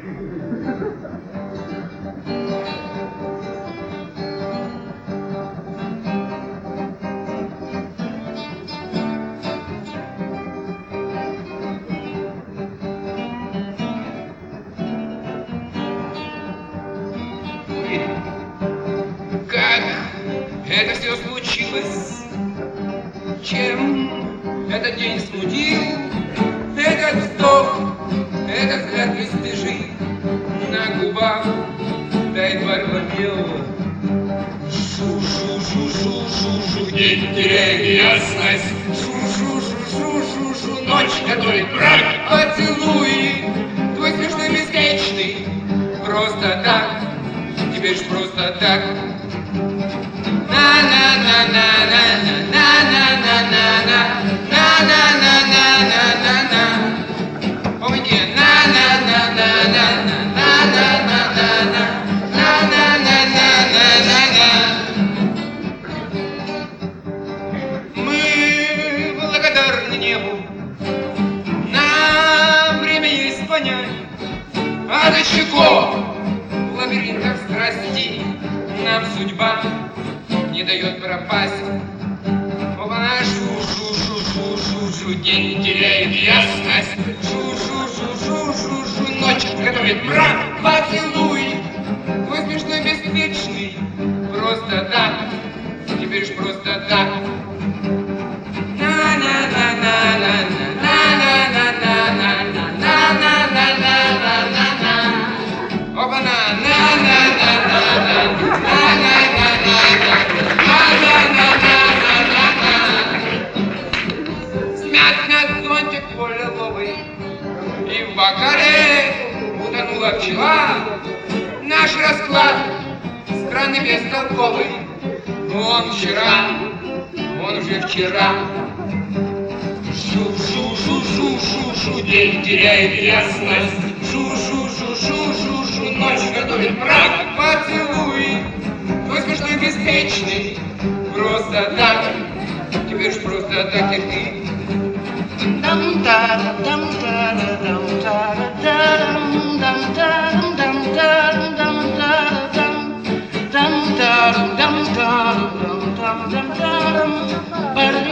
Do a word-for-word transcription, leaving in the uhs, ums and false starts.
Это все случилось, чем этот день смутил, этот вздох, этот взгляд бесстыжий на губах, да едва рванел. Шу-шу-шу-шу-шу-шу, день теряет ясность, шу-шу-шу-шу-шу-шу, ночь готовит брак, поцелуй, твой смешной беспечный, просто так, теперь ж просто так. Мы благодарны небу, нам время есть понять, а до чего в лабиринтах страсти нам судьба не дает пропасть. Оба-на, шу-шу-шу-шу-шу-шу, день теряет ясность, шу-шу-шу-шу-шу-шу, ночь готовит мрак, поцелуй, твой смешной беспечный, просто так, теперь ж просто так. И в бокале утонула пчела. Наш расклад странный, бестолковый. Он вчера, он уже вчера. Шу-шу-шу-шу-шу-шу, день теряет ясность. Шу-шу-шу-шу-шу-шу, ночь готовит мрак, поцелуй. Твой смешной беспечный, просто так, теперь ж просто так, и ты. Dum